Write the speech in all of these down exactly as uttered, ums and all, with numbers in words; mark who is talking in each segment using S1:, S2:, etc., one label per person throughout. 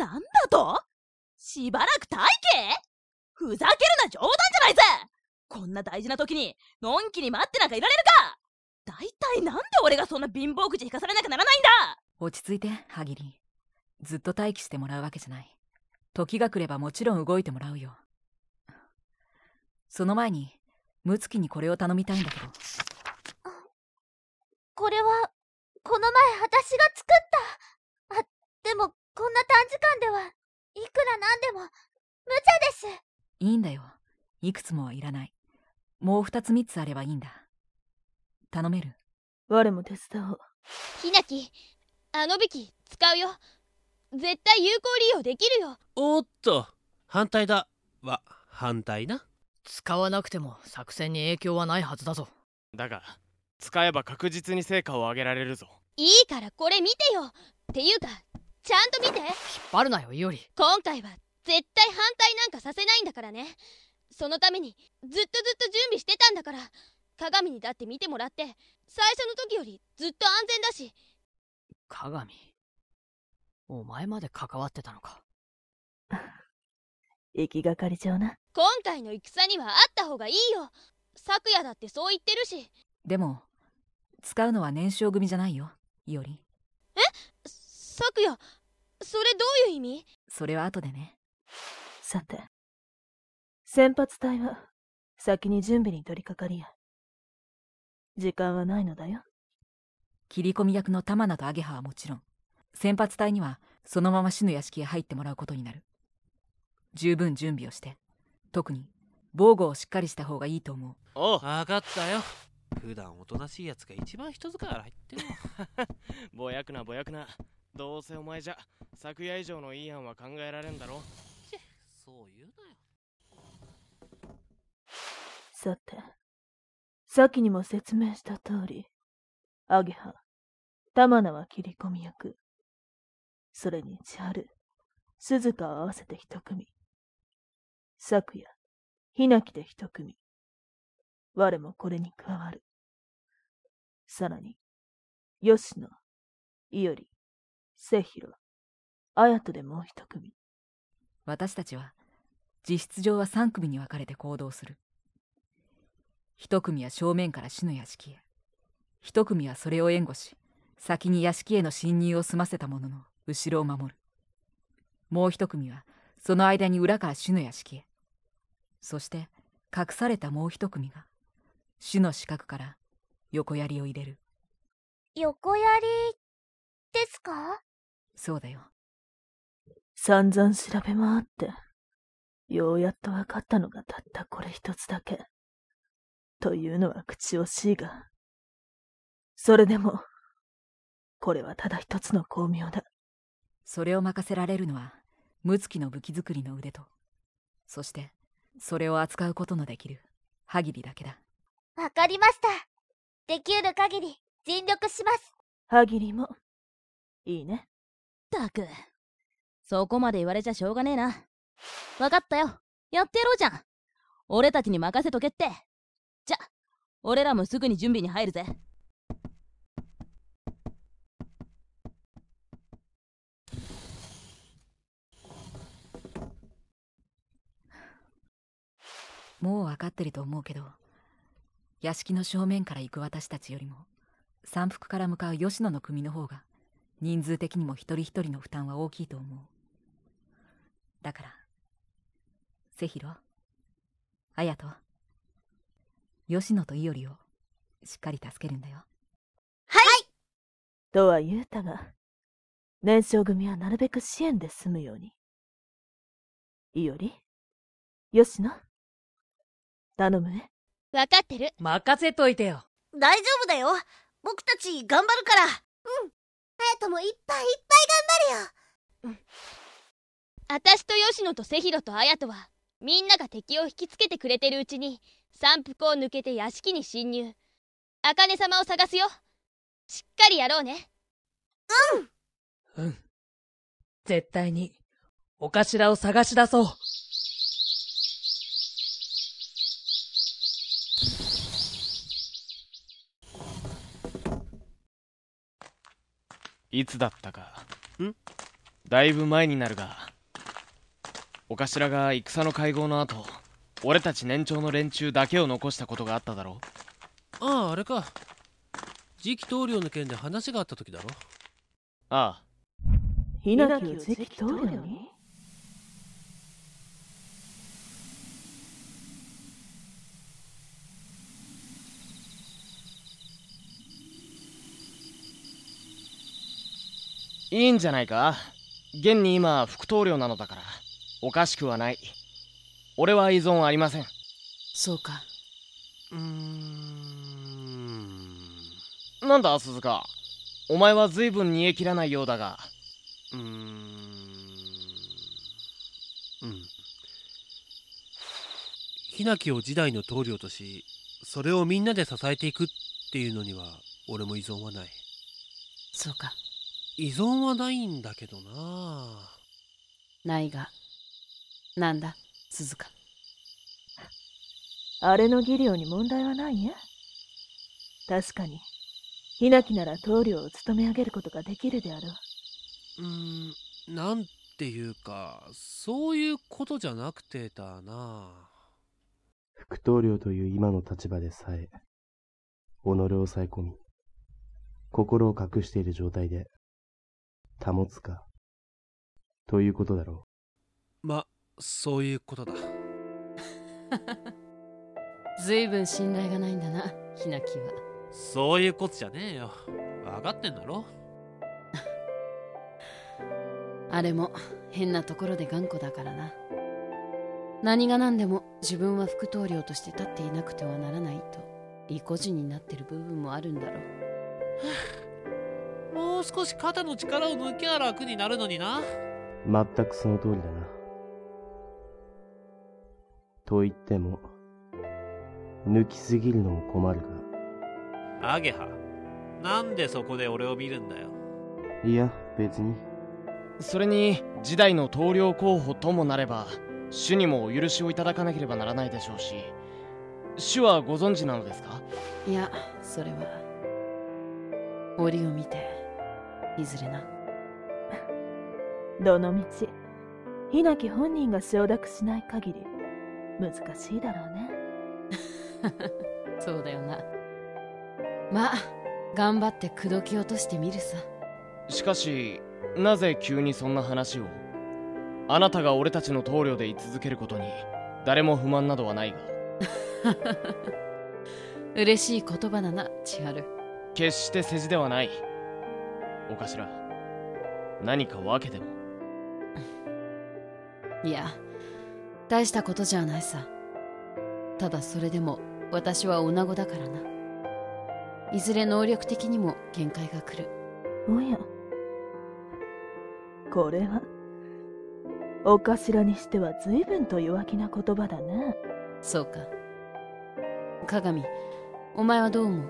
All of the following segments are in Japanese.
S1: なんだと？しばらく待機？ふざけるな、冗談じゃないぜ。こんな大事な時にのんきに待ってなんかいられるか。だいたいなんで俺がそんな貧乏口引かされなきゃならないんだ。
S2: 落ち着いてハギリ。ずっと待機してもらうわけじゃない。時が来ればもちろん動いてもらうよ。その前にムツキにこれを頼みたいんだけど。
S3: これはこの前私が作った。あ、でもこんな短時間ではいくらなんでも無茶です。
S2: いいんだよ、いくつもはいらない。もう二つ三つあればいいんだ。頼める？
S4: 我も手伝おう。
S3: ひなき、あの武器使うよ。絶対有効利用できるよ。
S5: おっと、反対だ。は反対な。
S6: 使わなくても作戦に影響はないはずだぞ。
S7: だが使えば確実に成果を上げられるぞ。
S3: いいからこれ見てよ。っていうかちゃんと見て。
S6: 引っ張るなよイオリ。
S3: 今回は絶対反対なんかさせないんだからね。そのためにずっとずっと準備してたんだから。鏡にだって見てもらって最初の時よりずっと安全だし。
S6: 鏡、お前まで関わってたのか。
S4: 行きがかり上な。
S3: 今回の戦にはあった方がいいよ。昨夜だってそう言ってるし。
S2: でも使うのは燃焼組じゃないよ、イオリ。
S3: え？昨夜、それどういう意味？
S2: それは後でね。
S4: さて、先発隊は先に準備に取り掛かりや。時間はないのだよ。
S2: 切り込み役のタマナとアゲハはもちろん、先発隊にはそのまま死の屋敷へ入ってもらうことになる。十分準備をして、特に防護をしっかりした方がいいと思う。
S5: おう、分かったよ。普段おとなしいやつが一番人使いから入ってるわ。
S7: ぼやくなぼやくな。どうせお前じゃ昨夜以上のいい案は考えられんだろ。
S5: チェ、そう言うなよ。
S4: さて、先にも説明した通り、アゲハ、タマナは切り込み役、それに千春、鈴鹿を合わせて一組、昨夜、ひなきで一組、我もこれに加わる。さらに、吉野、伊織、瀬広、綾人でもう一組。
S2: 私たちは実質上は三組に分かれて行動する。一組は正面から死の屋敷へ、一組はそれを援護し、先に屋敷への侵入を済ませた者の後ろを守る。もう一組はその間に裏から死の屋敷へ、そして隠されたもう一組が死の死角から横槍を入れる。
S3: 横槍ですか？
S2: そうだよ。
S4: 散々調べ回って、ようやっと分かったのがたったこれ一つだけ。というのは口惜しいが、それでも、これはただ一つの巧妙だ。
S2: それを任せられるのは、ムツキの武器作りの腕と、そして、それを扱うことのできる、ハギリだけだ。
S3: わかりました。できる限り尽力します。
S4: ハギリも、いいね。
S1: ったく、そこまで言われちゃしょうがねえな。わかったよ。やってやろうじゃん。俺たちに任せとけって。じゃ、俺らもすぐに準備に入るぜ。
S2: もう分かってると思うけど、屋敷の正面から行く私たちよりも山腹から向かう吉野の組の方が人数的にも一人一人の負担は大きいと思う。だから瀬広、綾人、吉野と伊織をしっかり助けるんだよ。
S3: はい。
S4: とは言うたが、燃焼組はなるべく支援で済むように。伊織、吉野、頼むね。
S3: わかってる。
S6: 任せといてよ。
S8: 大丈夫だよ。僕たち頑張るから。うん。
S3: 隼人もいっぱいいっぱい頑張るよ。うん。私と吉野と瀬広と綾人はみんなが敵を引きつけてくれてるうちに山腹を抜けて屋敷に侵入。茜様を探すよ。しっかりやろうね。
S8: うん。
S6: うん。絶対にお頭を探し出そう。
S7: いつだったか。ん？ だいぶ前になるが、お頭が戦の会合の後、俺たち年長の連中だけを残したことがあっただろう。
S5: ああ、あれか。次期棟梁の件で話があった時だろ。
S7: ああ。
S4: ヒナキを次期棟梁に？
S7: いいんじゃないか。現に今副棟梁なのだからおかしくはない。俺は依存ありません。
S6: そうか。
S5: うーん。
S7: なんだ鈴鹿、お前は随分煮え切らないようだが。
S5: うーん。うん。ヒナキを次代の棟梁とし、それをみんなで支えていくっていうのには俺も依存はない。
S6: そうか。
S5: 依存はないんだけどな。
S6: ないが、なんだ鈴鹿。
S4: あれの技量に問題はないや。確かにヒナキなら棟梁を務め上げることができるであろう。
S5: うーん、なんていうか、そういうことじゃなくてだな。
S9: 副棟梁という今の立場でさえ己を抑え込み心を隠している状態で保つかということだろ
S5: う。ま、そういうことだ。
S6: ずいぶん信頼がないんだな、ヒナキは。
S5: そういうことじゃねえよ。分かってんだろ。
S6: あれも変なところで頑固だからな。何が何でも自分は副棟梁として立っていなくてはならないと利己人になってる部分もあるんだろ
S5: う。もう少し肩の力を抜きゃ楽になるのにな。
S9: 全くその通りだな。と言っても抜きすぎるのも困る
S5: が。アゲハ、なんでそこで俺を見るんだよ。
S9: いや別に。
S7: それに次代の棟梁候補ともなれば主にもお許しをいただかなければならないでしょうし、主はご存知なのですか？
S6: いや、それは折を見ていずれな。
S4: どのみちヒナキ本人が承諾しない限り難しいだろうね。
S6: そうだよな。まあ頑張って口説き落としてみるさ。
S7: しかしなぜ急にそんな話を？あなたが俺たちの棟梁で居続けることに誰も不満などはないが。
S6: 嬉しい言葉だな、千春。
S7: 決して世辞ではない。お頭、何か訳でも？
S6: いや、大したことじゃないさ。ただそれでも私は女子だからな。いずれ能力的にも限界が来る。
S4: おや、これはお頭にしては随分と弱気な言葉だね。
S6: そうか。鏡、お前はどう思う？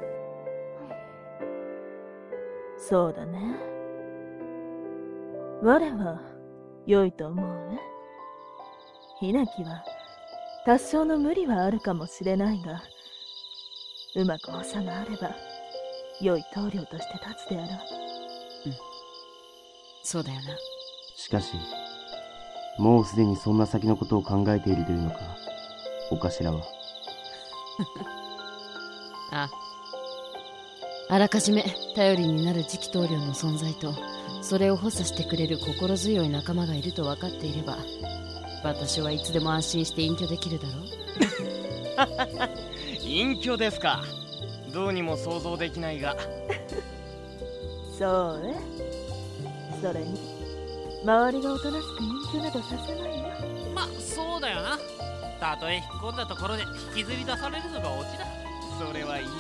S4: そうだね。我は良いと思うね。ヒナキは多少の無理はあるかもしれないが、うまく補佐があれば良い棟梁として立つであろう。
S6: うん、そうだよな。
S9: しかしもうすでにそんな先のことを考えているというのか、お頭は。
S6: ああらかじめ頼りになる次期棟梁の存在と、それを補佐してくれる心強い仲間がいると分かっていれば、私はいつでも安心して隠居できるだろう。
S7: 隠居ですか。どうにも想像できないが。
S4: そうね。それに周りがおとなしく隠居などさせないよ。
S5: ま、そうだよな。たとえ引っ込んだところで引きずり出されるのがオチだ。
S7: それは言える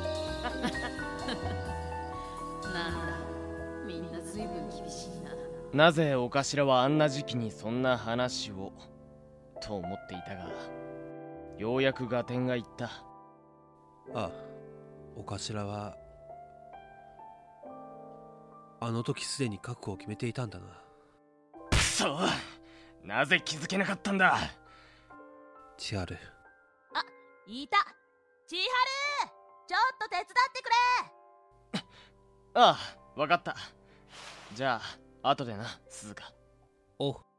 S6: な。なんだ、みんな随分厳しいな。
S7: なぜお頭はあんな時期にそんな話をと思っていたが、ようやく合点がいった。
S5: ああ、お頭はあの時すでに覚悟を決めていたんだな。
S7: くそ、なぜ気づけなかったんだ。
S5: 千春。
S1: あ、いた。千春、ちょっと手伝ってくれ。
S7: ああ、わかった。じゃあ後でな鈴鹿。
S5: おう。